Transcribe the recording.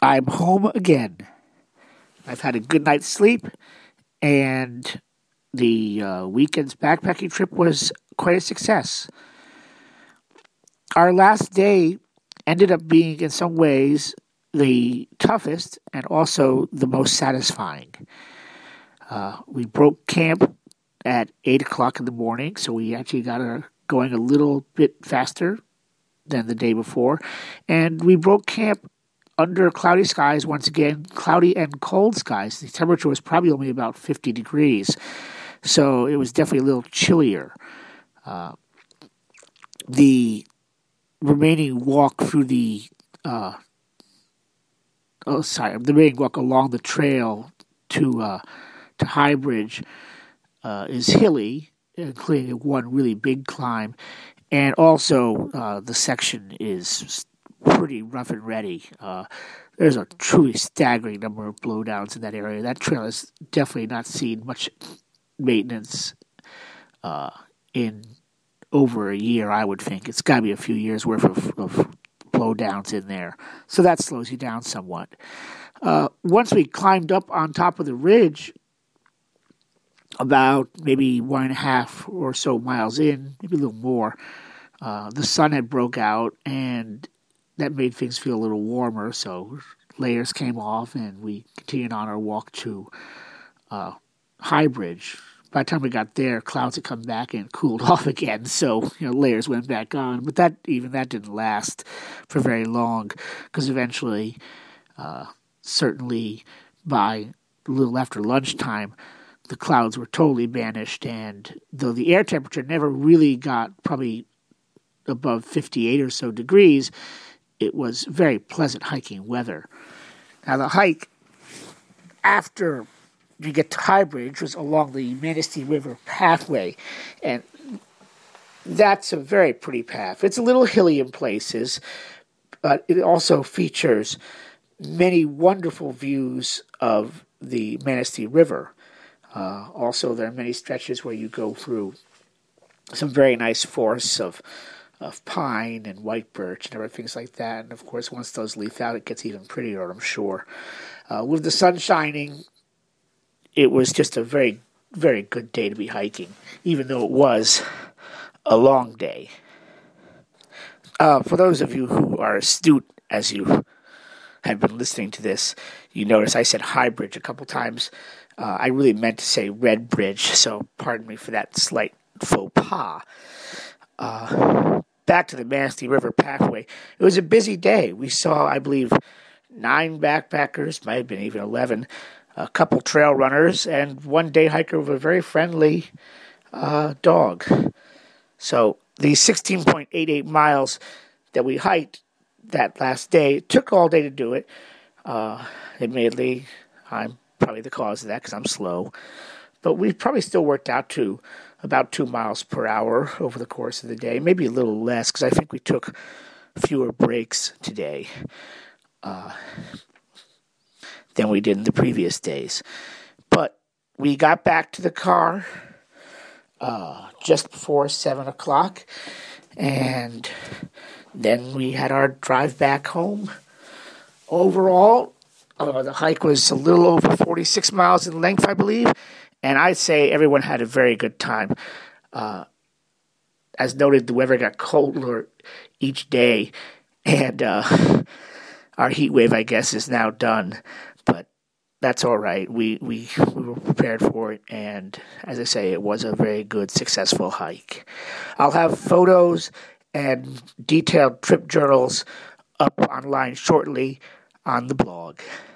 I'm home again. I've had a good night's sleep, and the weekend's backpacking trip was quite a success. Our last day ended up being, in some ways, the toughest and also the most satisfying. We broke camp at 8 o'clock in the morning, so we actually got going a little bit faster than the day before. And we broke camp under cloudy skies, once again, cloudy and cold skies. The temperature was probably only about 50 degrees, so it was definitely a little chillier. The remaining walk through the remaining walk along the trail to High Bridge is hilly, including one really big climb, and also the section is pretty rough and ready. There's a truly staggering number of blowdowns in that area. That trail has definitely not seen much maintenance in over a year, I would think. It's got to be a few years worth of blowdowns in there. So that slows you down somewhat. Once we climbed up on top of the ridge, about maybe 1.5 or so miles in, maybe a little more, the sun had broke out, and that made things feel a little warmer, so layers came off, and we continued on our walk to High Bridge. By the time we got there, clouds had come back and cooled off again, so layers went back on. But that didn't last for very long, because eventually, certainly by a little after lunchtime, the clouds were totally banished, and though the air temperature never really got probably above 58 or so degrees, it was very pleasant hiking weather. Now, the hike after you get to High Bridge was along the Manistee River pathway, and that's a very pretty path. It's a little hilly in places, but it also features many wonderful views of the Manistee River. Also, there are many stretches where you go through some very nice forests of pine and white birch and other things like that. And, of course, once those leaf out, it gets even prettier, I'm sure. With the sun shining, it was just a very, very good day to be hiking, even though it was a long day. For those of you who are astute as you have been listening to this, you notice I said High Bridge a couple times. I really meant to say Red Bridge, so pardon me for that slight faux pas. Back to the Manistee River pathway. It was a busy day. We saw, I believe, 9 backpackers, might have been even 11, a couple trail runners, and one day hiker with a very friendly dog. So the 16.88 miles that we hiked that last day, it took all day to do it. Admittedly, I'm probably the cause of that because I'm slow. But we probably still worked out to about 2 miles per hour over the course of the day, maybe a little less because I think we took fewer breaks today than we did in the previous days. But we got back to the car just before 7 o'clock, and then we had our drive back home. Overall, the hike was a little over 46 miles in length, I believe, and I'd say everyone had a very good time. As noted, the weather got colder each day, and our heat wave, I guess, is now done. But that's all right. We were prepared for it, and as I say, it was a very good, successful hike. I'll have photos and detailed trip journals up online shortly on the blog.